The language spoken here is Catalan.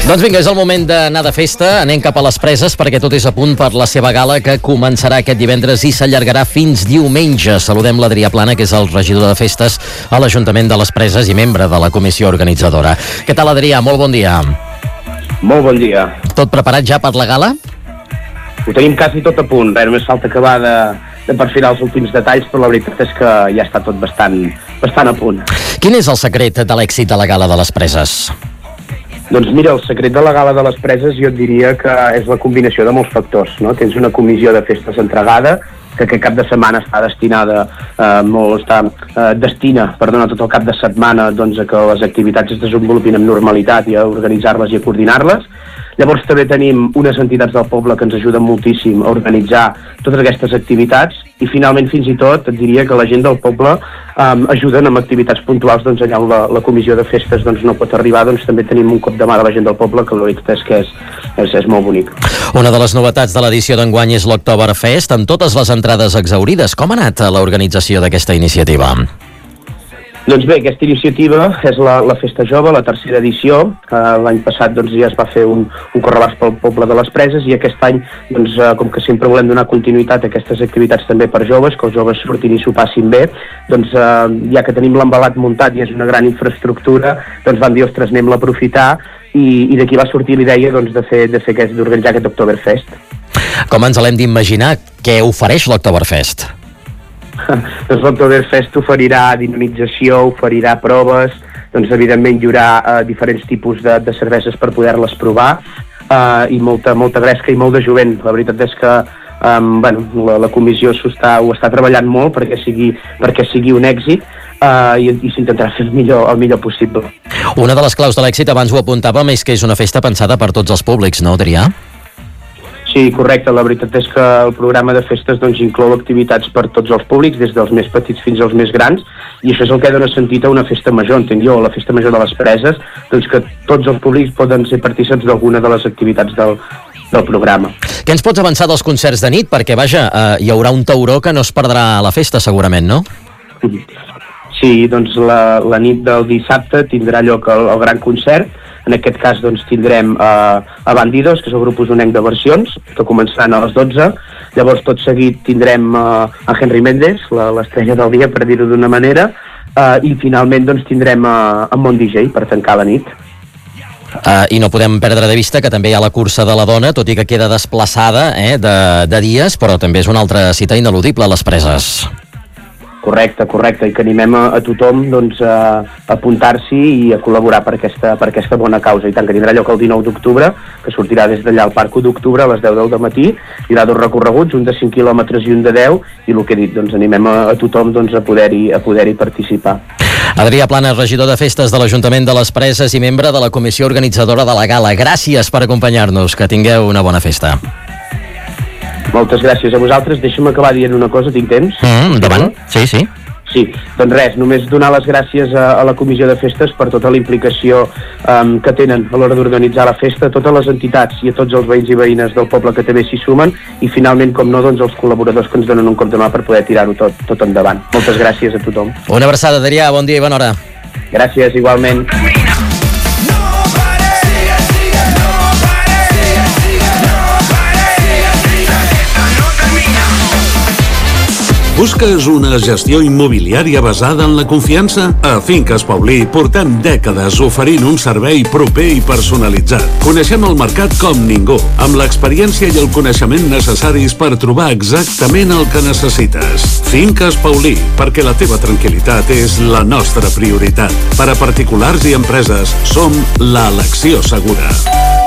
Doncs vinga, és el moment d'anar de festa. Anem cap a les Preses perquè tot és a punt per la seva gala que començarà aquest divendres i s'allargarà fins diumenge. Saludem l'Adrià Plana, que és el regidor de festes a l'Ajuntament de les Preses i membre de la comissió organitzadora. Què tal, Adrià? Molt bon dia. Molt bon dia. Tot preparat ja per la gala? Ho tenim quasi tot a punt. Només falta acabar de perfilar els últims detalls, però la veritat és que ja està tot bastant a punt. Quin és el secret de l'èxit de la gala de les Preses? Doncs mira, el secret de la gala de les Preses jo et diria que és la combinació de molts factors, no? Tens una comissió de festes entregada que aquest cap de setmana està destina tot el cap de setmana doncs, a que les activitats es desenvolupin amb normalitat i a organitzar-les i a coordinar-les. Llavors també tenim unes entitats del poble que ens ajuden moltíssim a organitzar totes aquestes activitats i finalment fins i tot et diria que la gent del poble ajuden amb activitats puntuals doncs, allà on la comissió de festes doncs, no pot arribar, doncs també tenim un cop de mà de la gent del poble que la veritat és que és molt bonic. Una de les novetats de l'edició d'enguany és l'Oktoberfest amb totes les entrades exhaurides. Com ha anat l'organització d'aquesta iniciativa? Doncs bé, aquesta iniciativa és la Festa Jove, la tercera edició. L'any passat doncs, ja es va fer un correbàs pel poble de les Preses i aquest any, doncs, com que sempre volem donar continuïtat a aquestes activitats també per joves, que els joves surtin i s'ho passin bé, doncs, ja que tenim l'embalat muntat i és una gran infraestructura, doncs vam dir, ostres, anem-la a aprofitar i d'aquí va sortir l'idea doncs, d'organitzar aquest Oktoberfest. Com ens l'hem d'imaginar? Què ofereix l'Oktoberfest? Doncs l'Oktoberfest oferirà dinamització, oferirà proves, doncs evidentment hi haurà diferents tipus de cerveses per poder-les provar i molta gresca i molt de jovent. La veritat és que la comissió ho està treballant molt perquè sigui un èxit i s'intentarà fer el millor possible. Una de les claus de l'èxit, abans ho apuntàvem, és que és una festa pensada per tots els públics, no, Adrià? Sí, correcte. La veritat és que el programa de festes doncs, inclou activitats per tots els públics, des dels més petits fins als més grans, i això és el que dona sentit a una festa major, entenc jo, la festa major de les Preses, doncs que tots els públics poden ser partícips d'alguna de les activitats del programa. Què ens pots avançar dels concerts de nit? Perquè, vaja, hi haurà un tauró que no es perdrà a la festa, segurament, no? Sí, doncs la nit del dissabte tindrà lloc el gran concert. En aquest cas doncs, tindrem a Bandidos, que és el grup usonenc de versions, que començaran a les 12. Llavors, tot seguit, tindrem a Henry Méndez, l'estrella del dia, per dir-ho d'una manera, i finalment doncs, tindrem a Mont DJ per tancar la nit. I no podem perdre de vista que també hi ha la cursa de la dona, tot i que queda desplaçada de dies, però també és una altra cita ineludible a les Preses. Correcte, i que animem a tothom doncs, a apuntar-s'hi i a col·laborar per aquesta bona causa. I tant, que tindrà lloc el 19 d'octubre, que sortirà des d'allà al Parc 1 d'octubre a les 10 del matí. Hi haurà 2 recorreguts, un de 5 quilòmetres i un de 10, i el que he dit, doncs, animem a tothom doncs, a poder-hi participar. Adrià Plana, regidor de festes de l'Ajuntament de les Preses i membre de la comissió organitzadora de la gala. Gràcies per acompanyar-nos, que tingueu una bona festa. Moltes gràcies a vosaltres. Deixa'm acabar dient una cosa, tinc temps? Endavant, sí. Sí, doncs res, només donar les gràcies a la comissió de festes per tota la implicació que tenen a l'hora d'organitzar la festa, a totes les entitats i a tots els veïns i veïnes del poble que també s'hi sumen i finalment, com no, doncs els col·laboradors que ens donen un cop de mà per poder tirar-ho tot endavant. Moltes gràcies a tothom. Una abraçada, Adrià, bon dia i bona hora. Gràcies, igualment. Busques una gestió immobiliària basada en la confiança? A Finques Paulí portem dècades oferint un servei proper i personalitzat. Coneixem el mercat com ningú, amb l'experiència i el coneixement necessaris per trobar exactament el que necessites. Finques Paulí, perquè la teva tranquil·litat és la nostra prioritat. Per a particulars i empreses, som l'elecció segura.